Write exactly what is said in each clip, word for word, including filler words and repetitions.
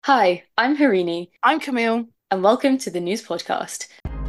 Hi, I'm Harini, I'm Camille. and welcome to the News Podcast.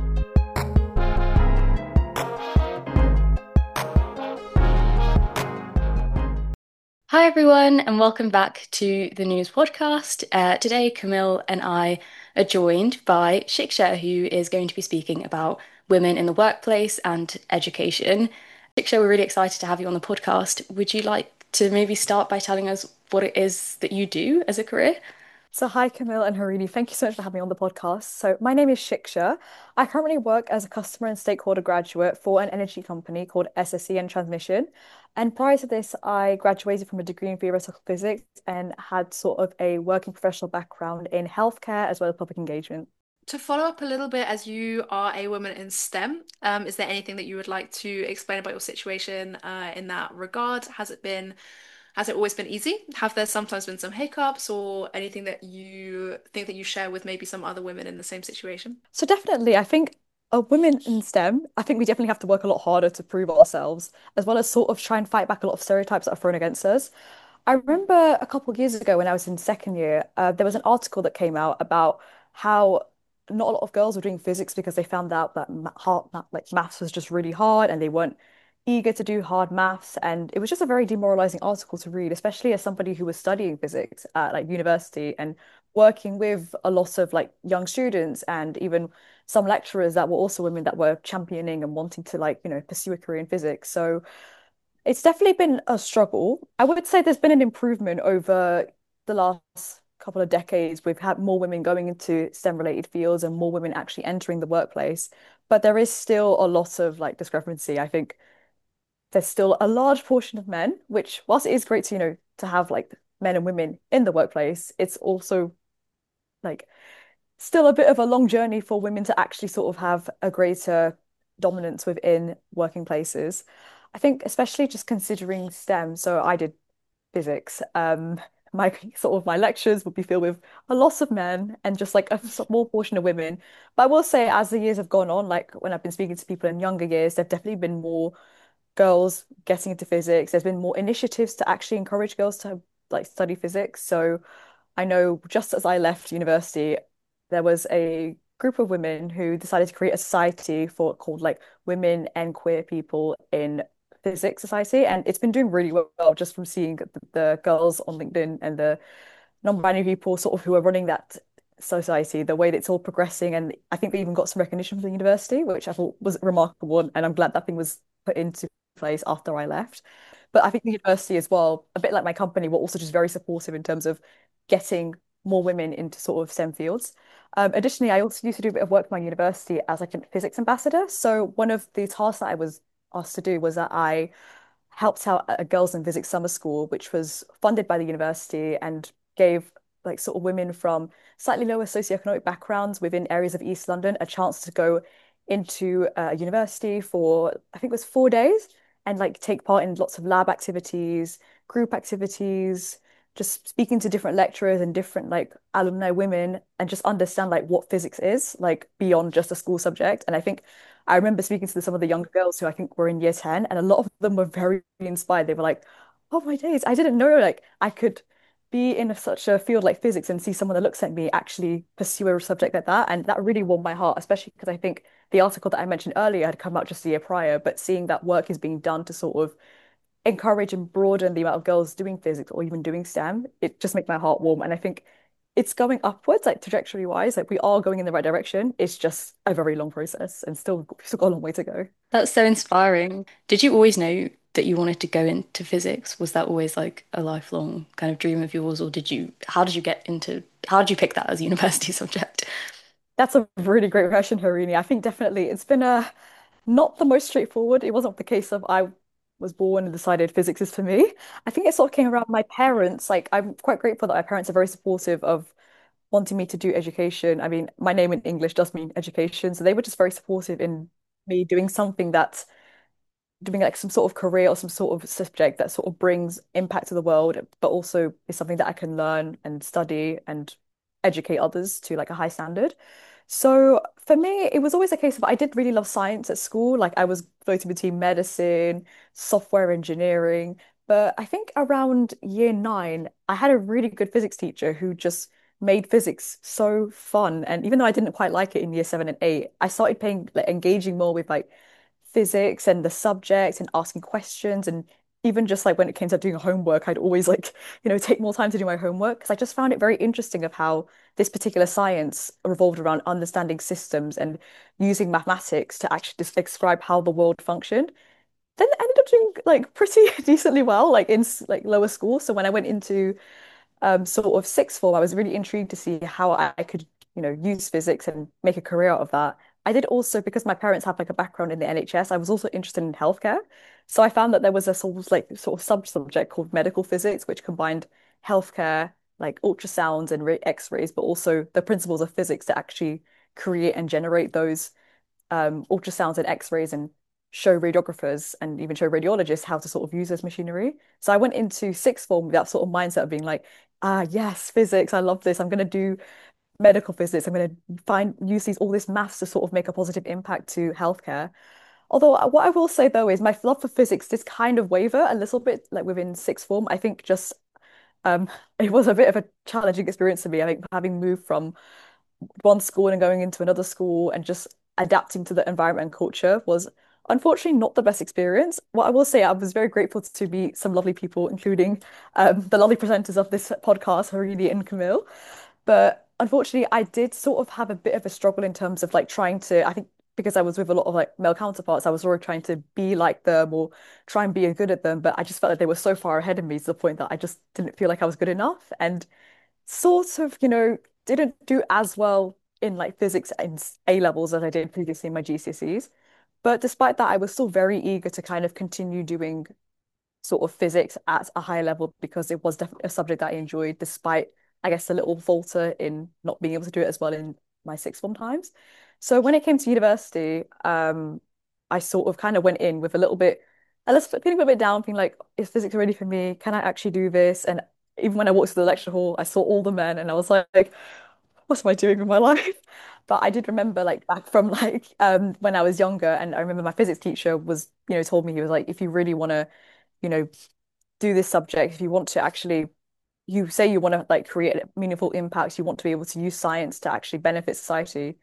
Hi, everyone, and welcome back to the News Podcast. Uh, today, Camille and I are joined by Shiksha, who is going to be speaking about women in the workplace and education. Shiksha, we're really excited to have you on the podcast. Would you like to maybe start by telling us what it is that you do as a career? So, hi, Camille and Harini. Thank you so much for having me on the podcast. So, my name is Shiksha. I currently work as a customer and stakeholder graduate for an energy company called S S E N Transmission. And prior to this, I graduated from a degree in theoretical physics and had sort of a working professional background in healthcare as well as public engagement. To follow up a little bit, as you are a woman in STEM, um, is there anything that you would like to explain about your situation uh, in that regard? Has it been, has it always been easy? Have there sometimes been some hiccups or anything that you think that you share with maybe some other women in the same situation? So, definitely, I think a women in STEM, I think we definitely have to work a lot harder to prove ourselves, as well as sort of try and fight back a lot of stereotypes that are thrown against us. I remember a couple of years ago when I was in second year, uh, there was an article that came out about how not a lot of girls were doing physics because they found out that ma hard, ma like maths was just really hard and they weren't eager to do hard maths. And it was just a very demoralizing article to read, especially as somebody who was studying physics at like university and working with a lot of like young students and even some lecturers that were also women that were championing and wanting to like, you know, pursue a career in physics. So it's definitely been a struggle. I would say there's been an improvement over the last couple of decades. We've had more women going into STEM related fields and more women actually entering the workplace. But there is still a lot of like discrepancy. I think there's still a large portion of men, which whilst it is great to, you know, to have like men and women in the workplace, it's also like still a bit of a long journey for women to actually sort of have a greater dominance within working places. I think especially just considering STEM, so I did physics. Um, my sort of my lectures would be filled with a lot of men and just like a small portion of women. But I will say, as the years have gone on, like when I've been speaking to people in younger years, there've definitely been more girls getting into physics. There's been more initiatives to actually encourage girls to like study physics. So I know just as I left university, there was a group of women who decided to create a society for called like Women and Queer People in Physics Society, and it's been doing really well just from seeing the, the girls on LinkedIn and the non-binary people sort of who are running that society, the way that it's all progressing, and I think they even got some recognition from the university, which I thought was remarkable, and I'm glad that thing was put into place after I left. But I think the university as well, a bit like my company, were also just very supportive in terms of getting more women into sort of STEM fields. Um, additionally, I also used to do a bit of work for my university as like a physics ambassador. So one of the tasks that I was asked to do was that I helped out at a girls in physics summer school, which was funded by the university and gave like sort of women from slightly lower socioeconomic backgrounds within areas of East London a chance to go into a university for I think it was four days and like take part in lots of lab activities, group activities, just speaking to different lecturers and different like alumni women and just understand like what physics is like beyond just a school subject. And I think I remember speaking to some of the younger girls who I think were in year ten, and a lot of them were very inspired. They were like, oh my days, I didn't know like I could be in a, such a field like physics and see someone that looks like me actually pursue a subject like that. And that really warmed my heart, especially because I think the article that I mentioned earlier had come out just a year prior, but seeing that work is being done to sort of encourage and broaden the amount of girls doing physics or even doing STEM, it just makes my heart warm. And I think it's going upwards, like trajectory wise, like we are going in the right direction. It's just a very long process and still still got a long way to go. That's so inspiring. Did you always know that you wanted to go into physics? Was that always like a lifelong kind of dream of yours, or did you, how did you get into, how did you pick that as a university subject? That's a really great question, Harini. I think definitely it's been a not the most straightforward. It wasn't the case of I was born and decided physics is for me. I think it sort of came around my parents. Like I'm quite grateful that my parents are very supportive of wanting me to do education. I mean, my name in English does mean education, so they were just very supportive in me doing something that doing like some sort of career or some sort of subject that sort of brings impact to the world, but also is something that I can learn and study and educate others to like a high standard. So for me, it was always a case of I did really love science at school. Like I was floating between medicine, software engineering. But I think around year nine, I had a really good physics teacher who just made physics so fun. And even though I didn't quite like it in year seven and eight, I started paying like engaging more with like physics and the subject and asking questions. And even just like when it came to doing homework, I'd always like, you know, take more time to do my homework because I just found it very interesting of how this particular science revolved around understanding systems and using mathematics to actually just describe how the world functioned. Then I ended up doing like pretty decently well, like in like lower school. So when I went into um, sort of sixth form, I was really intrigued to see how I, I could, you know, use physics and make a career out of that. I did also, because my parents have like a background in the N H S, I was also interested in healthcare. So I found that there was a sort of like sort of sub-subject called medical physics, which combined healthcare, like ultrasounds and X-rays, but also the principles of physics to actually create and generate those um, ultrasounds and X-rays and show radiographers and even show radiologists how to sort of use this machinery. So I went into sixth form with that sort of mindset of being like, ah, yes, physics, I love this. I'm going to do medical physics. I'm going to find use these all this maths to sort of make a positive impact to healthcare. Although uh, what I will say though is my love for physics did kind of waver a little bit, like within sixth form. I think just um, it was a bit of a challenging experience for me. I think having moved from one school and going into another school and just adapting to the environment and culture was unfortunately not the best experience. What I will say, I was very grateful to meet some lovely people, including um, the lovely presenters of this podcast, Harini and Camille. But unfortunately, I did sort of have a bit of a struggle in terms of like trying to, I think because I was with a lot of like male counterparts, I was sort of trying to be like them or try and be good at them. But I just felt like they were so far ahead of me to the point that I just didn't feel like I was good enough. And sort of, you know, didn't do as well in like physics in A levels as I did previously in my G C S Es. But despite that, I was still very eager to kind of continue doing sort of physics at a high level because it was definitely a subject that I enjoyed, despite, I guess, a little falter in not being able to do it as well in my sixth form times. So when it came to university, um, I sort of kind of went in with a little bit, a little feeling a bit down, being like, is physics ready for me? Can I actually do this? And even when I walked to the lecture hall, I saw all the men and I was like, what am I doing with my life? But I did remember like back from like um when I was younger and I remember my physics teacher was, you know, told me he was like, if you really want to, you know, do this subject, if you want to actually you say you want to like create meaningful impacts, you want to be able to use science to actually benefit society,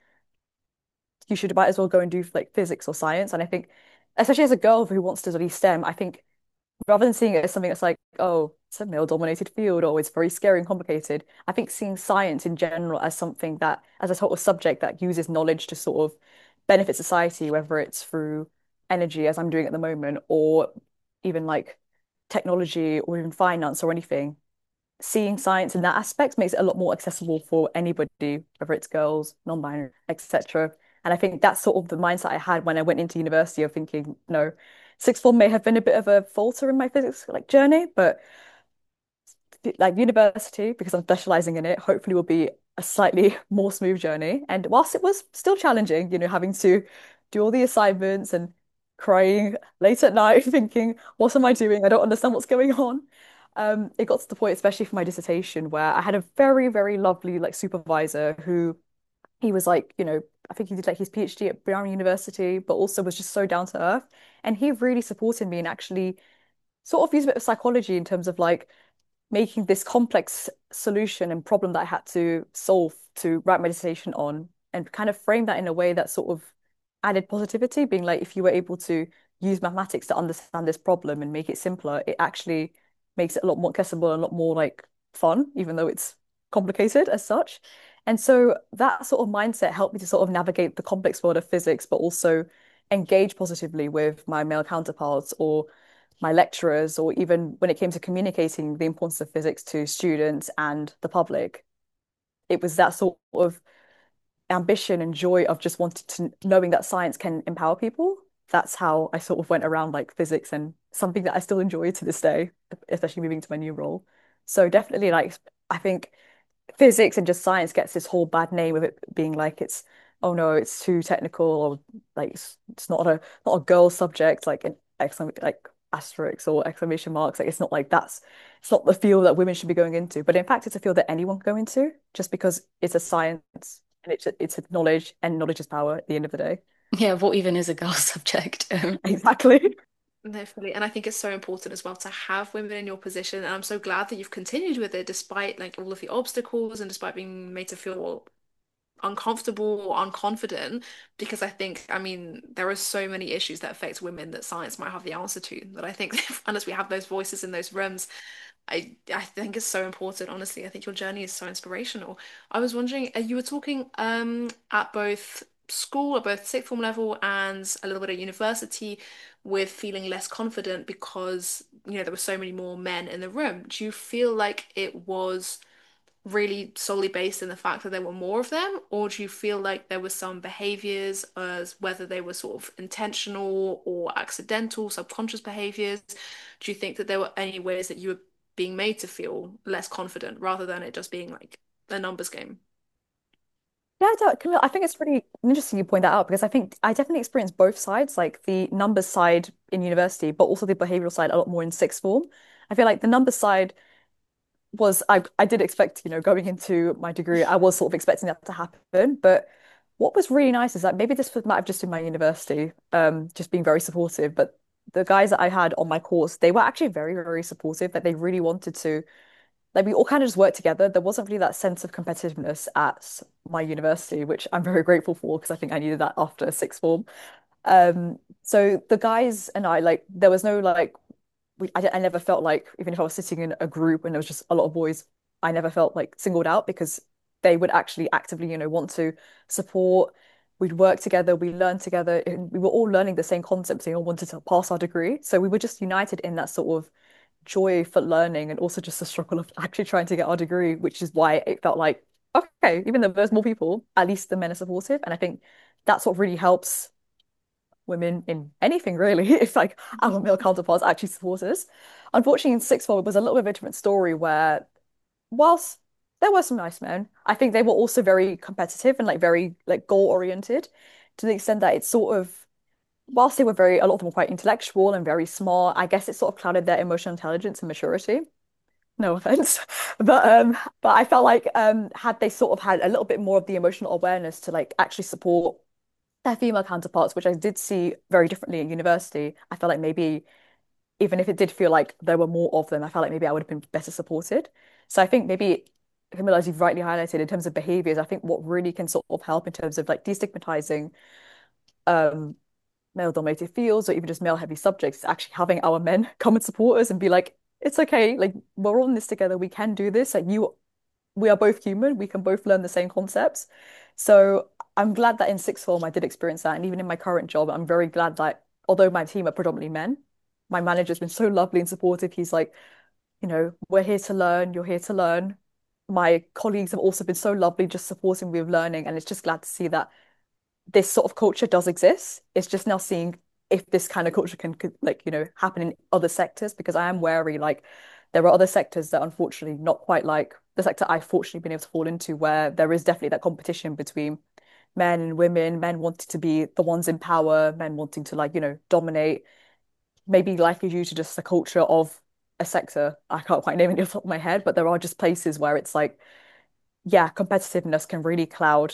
you should might as well go and do like physics or science. And I think, especially as a girl who wants to study STEM, I think rather than seeing it as something that's like, oh, it's a male-dominated field or it's very scary and complicated, I think seeing science in general as something that, as a sort of subject that uses knowledge to sort of benefit society, whether it's through energy, as I'm doing at the moment, or even like technology or even finance or anything, seeing science in that aspect makes it a lot more accessible for anybody, whether it's girls, non-binary, et cetera. And I think that's sort of the mindset I had when I went into university of thinking, no, sixth form may have been a bit of a falter in my physics like journey, but like university, because I'm specializing in it, hopefully will be a slightly more smooth journey. And whilst it was still challenging, you know, having to do all the assignments and crying late at night, thinking, what am I doing? I don't understand what's going on. Um, it got to the point, especially for my dissertation, where I had a very, very lovely like supervisor who he was like, you know, I think he did like his PhD at Brown University, but also was just so down to earth. And he really supported me and actually sort of used a bit of psychology in terms of like making this complex solution and problem that I had to solve to write my dissertation on and kind of frame that in a way that sort of added positivity, being like, if you were able to use mathematics to understand this problem and make it simpler, it actually makes it a lot more accessible and a lot more like fun, even though it's complicated as such. And so that sort of mindset helped me to sort of navigate the complex world of physics, but also engage positively with my male counterparts or my lecturers, or even when it came to communicating the importance of physics to students and the public, it was that sort of ambition and joy of just wanting to knowing that science can empower people. That's how I sort of went around like physics and something that I still enjoy to this day, especially moving to my new role. So definitely like I think physics and just science gets this whole bad name of it being like it's oh no, it's too technical or like it's, it's not a not a girl subject like an exclamation like asterisks or exclamation marks. Like it's not like that's it's not the field that women should be going into. But in fact, it's a field that anyone can go into just because it's a science and it's a, it's a knowledge and knowledge is power at the end of the day. Yeah, what even is a girl subject? Um, Exactly. No, fully. And I think it's so important as well to have women in your position. And I'm so glad that you've continued with it despite like all of the obstacles and despite being made to feel uncomfortable or unconfident. Because I think, I mean, there are so many issues that affect women that science might have the answer to. That I think unless we have those voices in those rooms, I I think it's so important, honestly. I think your journey is so inspirational. I was wondering, uh, you were talking um at both school, at both sixth form level and a little bit at university, with feeling less confident because, you know, there were so many more men in the room. Do you feel like it was really solely based in the fact that there were more of them, or do you feel like there were some behaviors, as whether they were sort of intentional or accidental, subconscious behaviors? Do you think that there were any ways that you were being made to feel less confident rather than it just being like a numbers game? Yeah, I don't- Camille, I think it's really interesting you point that out because I think I definitely experienced both sides, like the numbers side in university, but also the behavioral side a lot more in sixth form. I feel like the numbers side was I I did expect, you know, going into my degree, I was sort of expecting that to happen. But what was really nice is that maybe this was, might have just been my university, um, just being very supportive. But the guys that I had on my course, they were actually very, very supportive. That they really wanted to, like, we all kind of just worked together. There wasn't really that sense of competitiveness at my university, which I'm very grateful for because I think I needed that after sixth form. Um, so the guys and I, like, there was no like we I, I never felt like even if I was sitting in a group and there was just a lot of boys, I never felt like singled out because they would actually actively, you know, want to support. We'd work together, we learned together, and we were all learning the same concepts. We all wanted to pass our degree, so we were just united in that sort of joy for learning and also just the struggle of actually trying to get our degree, which is why it felt like okay, even though there's more people, at least the men are supportive, and I think that's what really helps women in anything really, if like our male counterparts actually support us. Unfortunately, in sixth form, it was a little bit of a different story where, whilst there were some nice men, I think they were also very competitive and like very like goal oriented to the extent that it's sort of, whilst they were very, a lot of them were quite intellectual and very smart, I guess it sort of clouded their emotional intelligence and maturity. No offense. But um but I felt like um had they sort of had a little bit more of the emotional awareness to like actually support their female counterparts, which I did see very differently at university. I felt like maybe even if it did feel like there were more of them, I felt like maybe I would have been better supported. So I think maybe, Camilla, as you've rightly highlighted, in terms of behaviors, I think what really can sort of help in terms of like destigmatizing um male-dominated fields or even just male-heavy subjects is actually having our men come and support us and be like, it's okay, like we're all in this together, we can do this. Like you we are both human. We can both learn the same concepts. So I'm glad that in sixth form I did experience that. And even in my current job, I'm very glad that although my team are predominantly men, my manager's been so lovely and supportive. He's like, you know, we're here to learn, you're here to learn. My colleagues have also been so lovely, just supporting me with learning. And it's just glad to see that this sort of culture does exist. It's just now seeing if this kind of culture can, could, like, you know, happen in other sectors because I am wary, like, there are other sectors that unfortunately not quite like the sector I've fortunately been able to fall into, where there is definitely that competition between men and women, men wanting to be the ones in power, men wanting to, like, you know, dominate, maybe likely due to just the culture of a sector. I can't quite name it off the top of my head, but there are just places where it's like, yeah, competitiveness can really cloud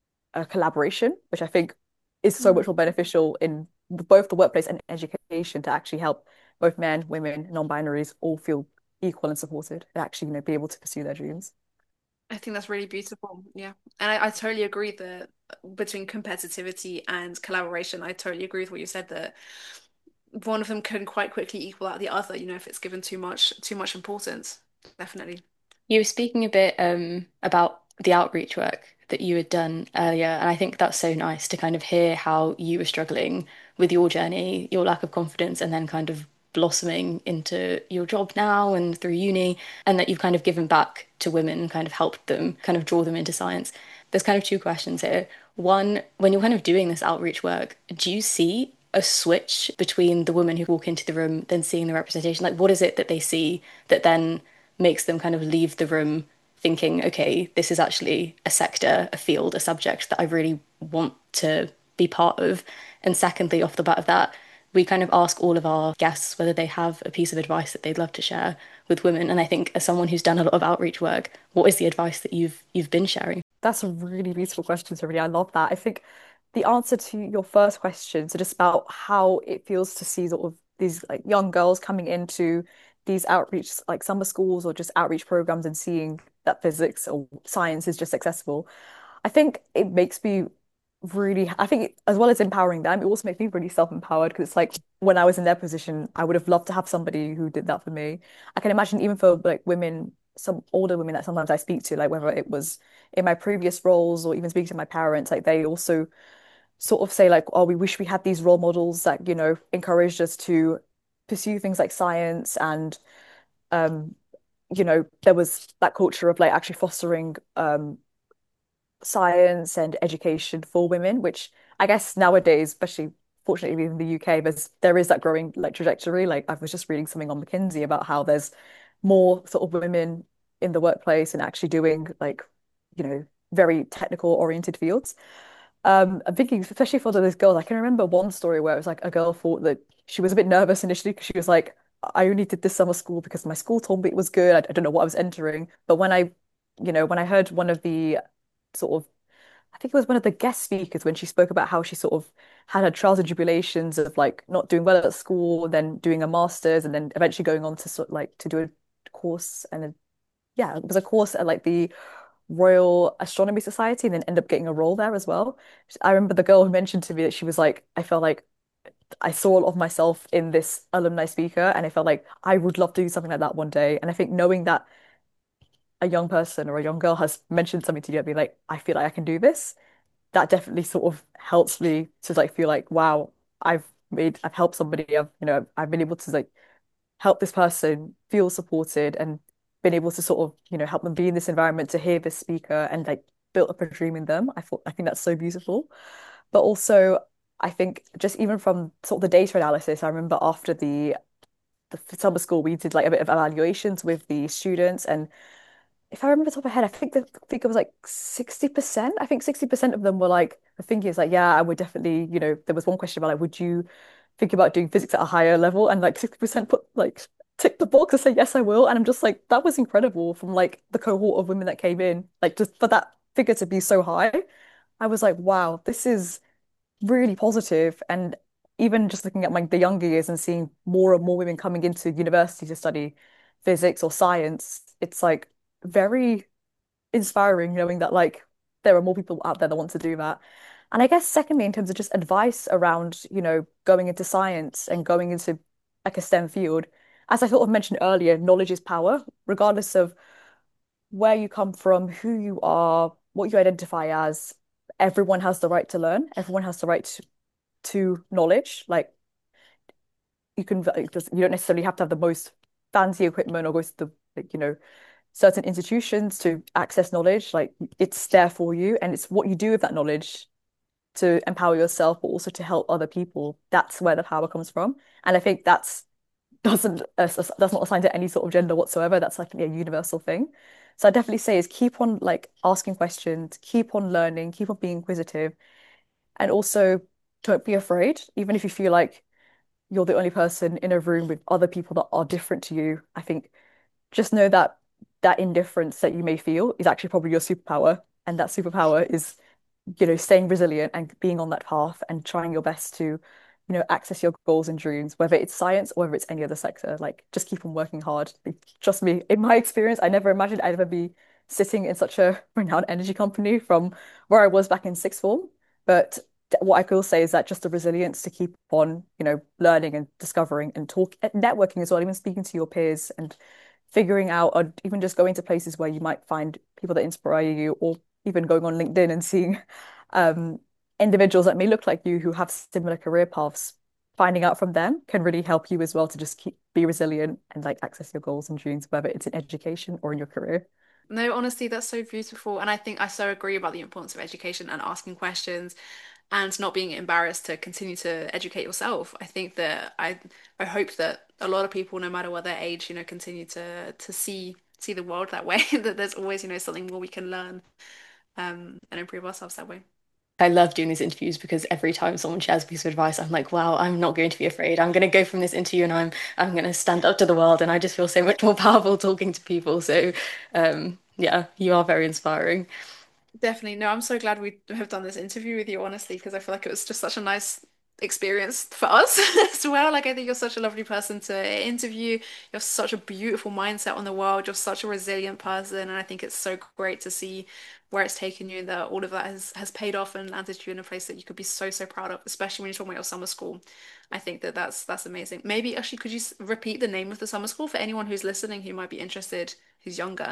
a collaboration, which I think is so much more beneficial in both the workplace and education to actually help both men, women, non-binaries all feel equal and supported and actually, you know, be able to pursue their dreams. I think that's really beautiful. Yeah. And I, I totally agree that between competitivity and collaboration, I totally agree with what you said that one of them can quite quickly equal out the other, you know, if it's given too much too much importance. Definitely. You were speaking a bit um, about the outreach work that you had done earlier, and I think that's so nice to kind of hear how you were struggling with your journey, your lack of confidence, and then kind of blossoming into your job now and through uni, and that you've kind of given back to women, kind of helped them, kind of draw them into science. There's kind of two questions here. One, when you're kind of doing this outreach work, do you see a switch between the women who walk into the room, then seeing the representation? Like, what is it that they see that then makes them kind of leave the room thinking, okay, this is actually a sector, a field, a subject that I really want to be part of. And secondly, off the bat of that, we kind of ask all of our guests whether they have a piece of advice that they'd love to share with women. And I think as someone who's done a lot of outreach work, what is the advice that you've you've been sharing? That's a really beautiful question, Sarita. I love that. I think the answer to your first question, so just about how it feels to see sort of these like young girls coming into these outreach like summer schools or just outreach programs and seeing that physics or science is just accessible. I think it makes me really, I think as well as empowering them, it also makes me really self-empowered because it's like when I was in their position, I would have loved to have somebody who did that for me. I can imagine even for like women, some older women that sometimes I speak to, like whether it was in my previous roles or even speaking to my parents, like they also sort of say like, oh, we wish we had these role models that, you know, encouraged us to pursue things like science and um, you know, there was that culture of like actually fostering um science and education for women, which I guess nowadays, especially fortunately in the U K, there's there is that growing like trajectory. Like I was just reading something on McKinsey about how there's more sort of women in the workplace and actually doing like, you know, very technical oriented fields. Um, I'm thinking, especially for those girls, I can remember one story where it was like a girl thought that she was a bit nervous initially because she was like, I only did this summer school because my school told me it was good. I, I don't know what I was entering. But when I, you know, when I heard one of the sort of I think it was one of the guest speakers when she spoke about how she sort of had her trials and tribulations of like not doing well at school, then doing a master's, and then eventually going on to sort of like to do a course and a, yeah, it was a course at like the Royal Astronomy Society, and then end up getting a role there as well. I remember the girl who mentioned to me that she was like, I felt like I saw a lot of myself in this alumni speaker, and I felt like I would love to do something like that one day. And I think knowing that a young person or a young girl has mentioned something to you and be like, I feel like I can do this that definitely sort of helps me to like feel like, wow, I've made, I've helped somebody. I've, you know, I've been able to like help this person feel supported and been able to sort of, you know, help them be in this environment to hear this speaker and like built up a dream in them. I thought, I think that's so beautiful. But also, I think just even from sort of the data analysis, I remember after the the summer school, we did like a bit of evaluations with the students, and if I remember the top of my head, I think the figure was like sixty percent. I think sixty percent of them were like, the thing is like, yeah, I would definitely, you know, there was one question about like, would you think about doing physics at a higher level? And like sixty percent put like, tick the box and say, yes, I will. And I'm just like, that was incredible from like the cohort of women that came in, like just for that figure to be so high. I was like, wow, this is really positive. And even just looking at my the younger years and seeing more and more women coming into university to study physics or science, it's like very inspiring knowing that like there are more people out there that want to do that. And I guess secondly, in terms of just advice around, you know, going into science and going into like a STEM field, as I sort of mentioned earlier, knowledge is power, regardless of where you come from, who you are, what you identify as. Everyone has the right to learn. Everyone has the right to, to knowledge. Like you can, like, just, you don't necessarily have to have the most fancy equipment or go to the, like, you know, certain institutions to access knowledge. Like it's there for you, and it's what you do with that knowledge to empower yourself, but also to help other people. That's where the power comes from. And I think that's doesn't uh, that's not assigned to any sort of gender whatsoever. That's like a universal thing. So I definitely say is keep on like asking questions, keep on learning, keep on being inquisitive, and also don't be afraid, even if you feel like you're the only person in a room with other people that are different to you. I think just know that that indifference that you may feel is actually probably your superpower. And that superpower is, you know, staying resilient and being on that path and trying your best to, you know, access your goals and dreams, whether it's science or whether it's any other sector. Like, just keep on working hard. Trust me, in my experience, I never imagined I'd ever be sitting in such a renowned energy company from where I was back in sixth form. But what I will say is that just the resilience to keep on, you know, learning and discovering and talk, networking as well, even speaking to your peers and figuring out, or even just going to places where you might find people that inspire you, or even going on LinkedIn and seeing um, individuals that may look like you who have similar career paths. Finding out from them can really help you as well to just keep be resilient and like access your goals and dreams, whether it's in education or in your career. No, honestly, that's so beautiful. And I think I so agree about the importance of education and asking questions and not being embarrassed to continue to educate yourself. I think that I I hope that a lot of people, no matter what their age, you know, continue to to see see the world that way, that there's always, you know, something more we can learn um and improve ourselves that way. I love doing these interviews because every time someone shares a piece of advice, I'm like, wow, I'm not going to be afraid. I'm going to go from this interview and I'm I'm going to stand up to the world, and I just feel so much more powerful talking to people. So, um, yeah, you are very inspiring. Definitely. No, I'm so glad we have done this interview with you, honestly, because I feel like it was just such a nice experience for us as well. Like I think you're such a lovely person to interview. You have such a beautiful mindset on the world. You're such a resilient person, and I think it's so great to see where it's taken you, that all of that has has paid off and landed you in a place that you could be so so proud of, especially when you're talking about your summer school. I think that that's that's amazing. Maybe actually, could you s- repeat the name of the summer school for anyone who's listening who might be interested, who's younger?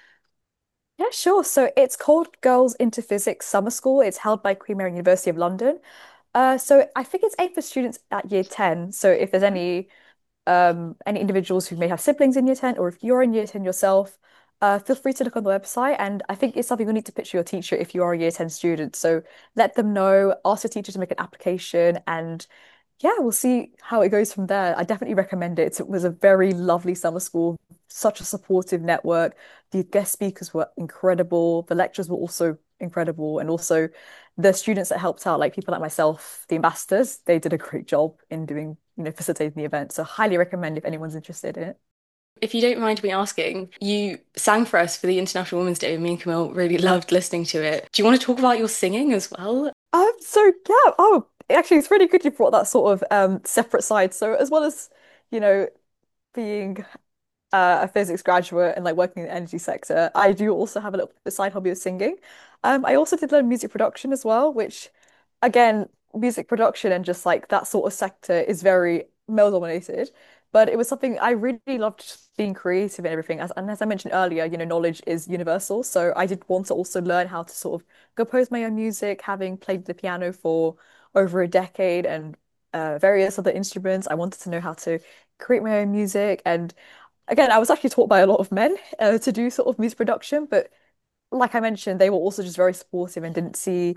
Yeah, sure. So it's called Girls into Physics Summer School. It's held by Queen Mary University of London. Uh, so I think it's aimed for students at year ten. So if there's any um, any individuals who may have siblings in year ten, or if you're in year ten yourself, uh, feel free to look on the website. And I think it's something you need to pitch to your teacher if you are a year ten student. So let them know, ask your teacher to make an application, and yeah, we'll see how it goes from there. I definitely recommend it. It was a very lovely summer school, such a supportive network. The guest speakers were incredible. The lectures were also incredible. And also the students that helped out, like people like myself, the ambassadors, they did a great job in doing, you know, facilitating the event. So highly recommend if anyone's interested in it. If you don't mind me asking, you sang for us for the International Women's Day, and me and Camille really loved listening to it. Do you want to talk about your singing as well? Um, so yeah, oh, actually, it's really good you brought that sort of um separate side. So as well as, you know, being uh, a physics graduate and like working in the energy sector, I do also have a little side hobby of singing. Um, I also did learn music production as well, which again, music production and just like that sort of sector is very male dominated. But it was something I really loved being creative and everything. As, and as I mentioned earlier, you know, knowledge is universal. So I did want to also learn how to sort of compose my own music, having played the piano for over a decade and uh, various other instruments. I wanted to know how to create my own music. And again, I was actually taught by a lot of men uh, to do sort of music production, but like I mentioned, they were also just very supportive and didn't see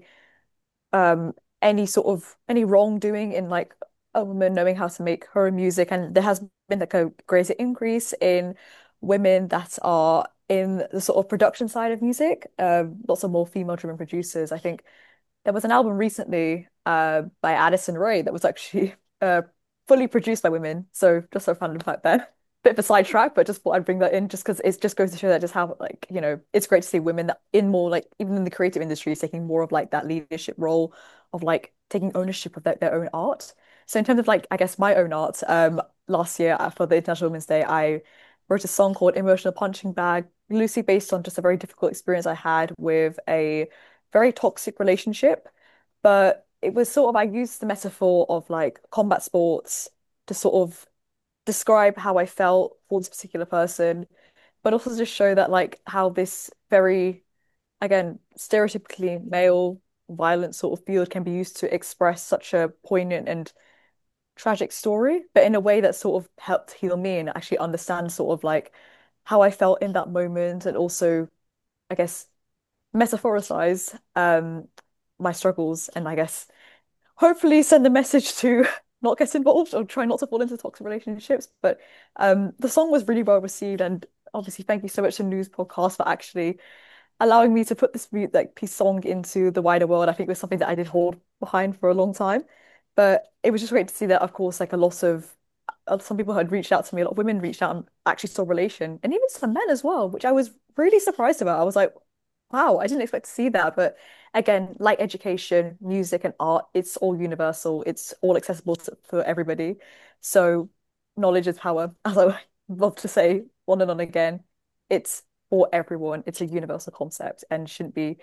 um any sort of any wrongdoing in like a woman knowing how to make her own music. And there has been like a greater increase in women that are in the sort of production side of music. Um, lots of more female-driven producers. I think there was an album recently uh by Addison Rae that was actually uh fully produced by women. So just a fun fact there. Bit of a sidetrack, but just thought I'd bring that in just because it just goes to show that just how like, you know, it's great to see women that in more like even in the creative industries taking more of like that leadership role of like taking ownership of their, their own art. So in terms of like I guess my own art, um last year uh, for the International Women's Day, I wrote a song called Emotional Punching Bag, loosely based on just a very difficult experience I had with a very toxic relationship. But it was sort of, I used the metaphor of like combat sports to sort of describe how I felt for this particular person, but also just show that like how this very, again, stereotypically male violent sort of field can be used to express such a poignant and tragic story, but in a way that sort of helped heal me and actually understand sort of like how I felt in that moment and also, I guess, metaphoricize um my struggles and I guess hopefully send a message to not get involved or try not to fall into toxic relationships. But um the song was really well received and obviously thank you so much to News Podcast for actually allowing me to put this mu- like piece song into the wider world. I think it was something that I did hold behind for a long time. But it was just great to see that, of course, like a lot of uh, some people had reached out to me, a lot of women reached out and actually saw relation, and even some men as well, which I was really surprised about. I was like, wow, I didn't expect to see that. But again, like education, music, and art, it's all universal, it's all accessible to, for everybody. So knowledge is power, as I love to say on and on again. It's for everyone. It's a universal concept and shouldn't be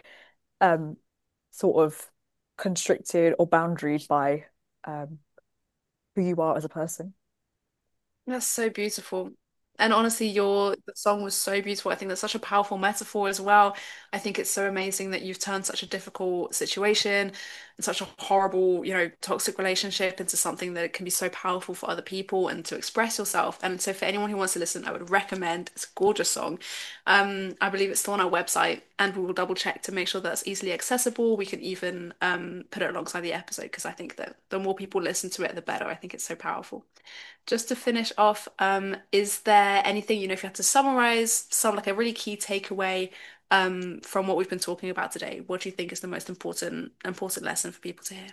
um sort of constricted or boundaried by um who you are as a person. That's so beautiful. And honestly, your the song was so beautiful. I think that's such a powerful metaphor as well. I think it's so amazing that you've turned such a difficult situation and such a horrible, you know, toxic relationship into something that can be so powerful for other people and to express yourself. And so for anyone who wants to listen, I would recommend it's a gorgeous song. Um, I believe it's still on our website and we will double check to make sure that's easily accessible. We can even um put it alongside the episode because I think that the more people listen to it, the better. I think it's so powerful. Just to finish off, um, is there anything, you know, if you had to summarize some like a really key takeaway um from what we've been talking about today, what do you think is the most important important lesson for people to hear?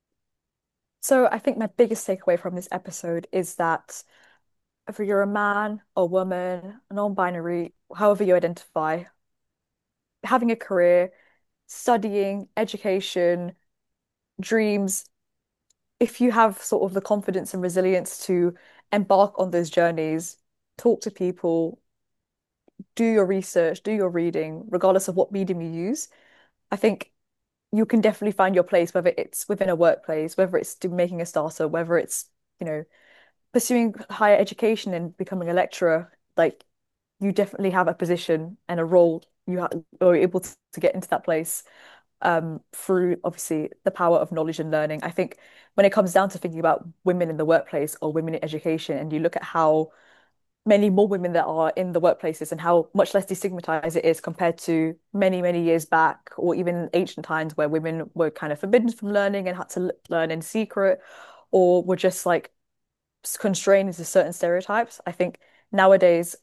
So I think my biggest takeaway from this episode is that if you're a man or woman, non-binary, however you identify, having a career, studying, education, dreams, if you have sort of the confidence and resilience to embark on those journeys, talk to people, do your research, do your reading, regardless of what medium you use, I think you can definitely find your place, whether it's within a workplace, whether it's do- making a startup, whether it's, you know, pursuing higher education and becoming a lecturer. Like you definitely have a position and a role. You ha are able to, to get into that place um, through obviously the power of knowledge and learning. I think when it comes down to thinking about women in the workplace or women in education, and you look at how many more women that are in the workplaces and how much less destigmatized it is compared to many, many years back, or even in ancient times where women were kind of forbidden from learning and had to learn in secret, or were just like constrained into certain stereotypes. I think nowadays,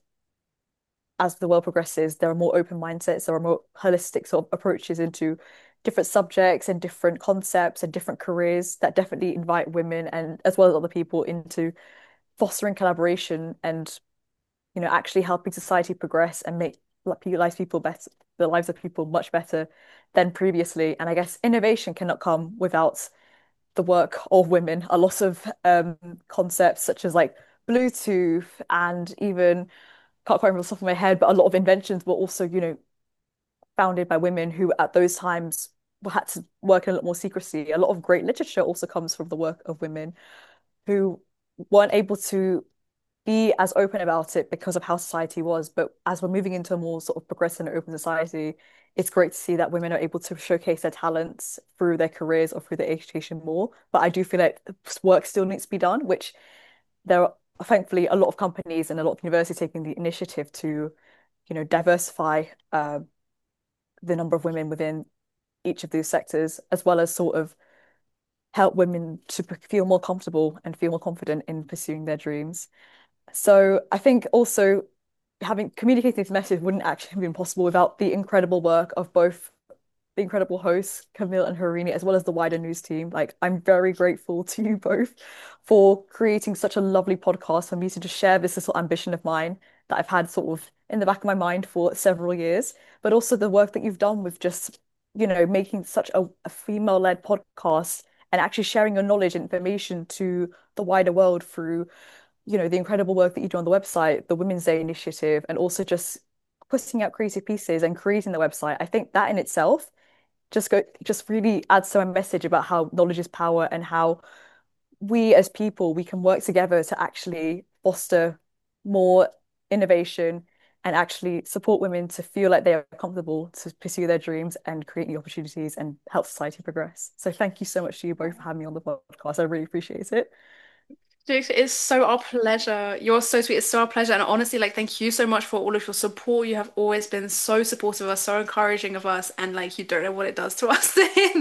as the world progresses, there are more open mindsets, there are more holistic sort of approaches into different subjects and different concepts and different careers that definitely invite women and as well as other people into fostering collaboration and you know actually helping society progress and make like lives people better, the lives of people much better than previously. And I guess innovation cannot come without the work of women. A lot of um, concepts such as like Bluetooth and even can't quite remember off the top of my head, but a lot of inventions were also, you know, founded by women who at those times had to work in a lot more secrecy. A lot of great literature also comes from the work of women who weren't able to be as open about it because of how society was. But as we're moving into a more sort of progressive and open society, it's great to see that women are able to showcase their talents through their careers or through their education more. But I do feel like work still needs to be done, which there are thankfully a lot of companies and a lot of universities taking the initiative to, you know, diversify uh, the number of women within each of these sectors, as well as sort of help women to feel more comfortable and feel more confident in pursuing their dreams. So I think also having communicating this message wouldn't actually have been possible without the incredible work of both the incredible hosts, Camille and Harini, as well as the wider news team. Like, I'm very grateful to you both for creating such a lovely podcast for me to just share this little ambition of mine that I've had sort of in the back of my mind for several years, but also the work that you've done with just, you know, making such a, a female-led podcast and actually sharing your knowledge and information to the wider world through, you know, the incredible work that you do on the website, the Women's Day initiative, and also just putting out creative pieces and creating the website. I think that in itself just go just really adds to a message about how knowledge is power and how we as people we can work together to actually foster more innovation and actually support women to feel like they are comfortable to pursue their dreams and create new opportunities and help society progress. So thank you so much to you both for having me on the podcast. I really appreciate it. Jake, it's so our pleasure. You're so sweet. It's so our pleasure. And honestly, like, thank you so much for all of your support. You have always been so supportive of us, so encouraging of us. And like, you don't know what it does to us.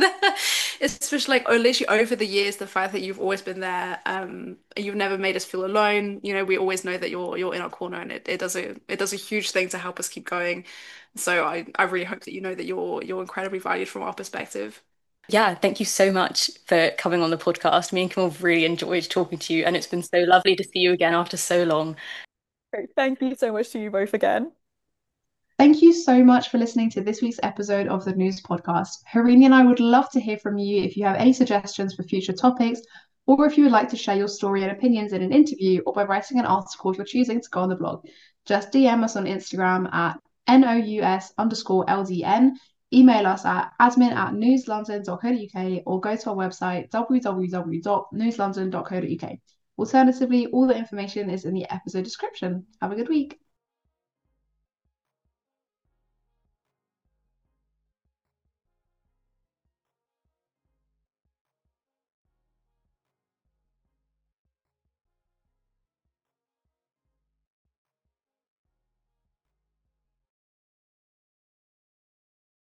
Especially like, oh, literally over the years, the fact that you've always been there. Um, you've never made us feel alone. You know, we always know that you're you're in our corner, and it, it does a it does a huge thing to help us keep going. So I I really hope that you know that you're you're incredibly valued from our perspective. Yeah, thank you so much for coming on the podcast. Me and Kim have really enjoyed talking to you, and it's been so lovely to see you again after so long. Great. Thank you so much to you both again. Thank you so much for listening to this week's episode of the News Podcast. Harini and I would love to hear from you if you have any suggestions for future topics, or if you would like to share your story and opinions in an interview, or by writing an article if you're choosing to go on the blog. Just D M us on Instagram at nous underscore LDN, email us at admin at newslondon dot co dot uk, or go to our website w w w dot news london dot co dot uk. Alternatively, all the information is in the episode description. Have a good week.